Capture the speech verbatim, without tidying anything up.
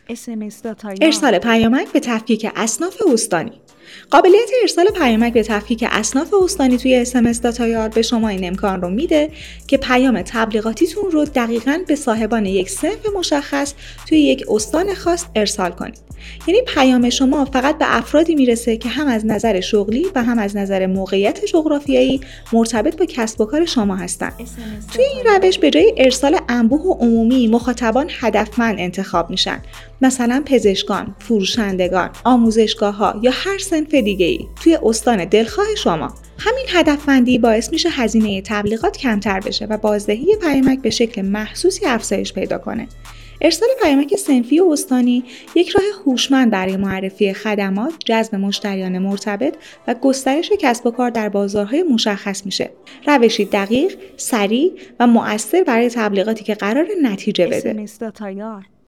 اس ام اس داتایار. ارسال پیامک به تفکیک اصناف استانی. قابلیت ارسال پیامک به تفکیک اصناف استانی توی اس ام اس داتایار به شما این امکان رو میده که پیام تبلیغاتیتون رو دقیقاً به صاحبان یک صنف مشخص توی یک استان خاص ارسال کنید. یعنی پیام شما فقط به افرادی میرسه که هم از نظر شغلی و هم از نظر موقعیت جغرافیایی مرتبط با کسب و کار شما هستن. توی این روش به جای ارسال انبوه و عمومی، مخاطبان هدفمند انتخاب میشن. مثلا پزشکان، فروشندگان، آموزشگاه‌ها یا هر صنف دیگه‌ای توی استان دلخواه شما. همین هدفمندی باعث میشه هزینه تبلیغات کمتر بشه و بازدهی پیامک به شکل محسوسی افزایش پیدا کنه. ارسال پیامک صنفی و استانی یک راه هوشمند برای معرفی خدمات، جذب مشتریان مرتبط و گسترش کسب و کار در بازارهای مشخص میشه. روشی دقیق، سریع و مؤثر برای تبلیغاتی که قرار نتیجه بده. اس ام اس داتایار.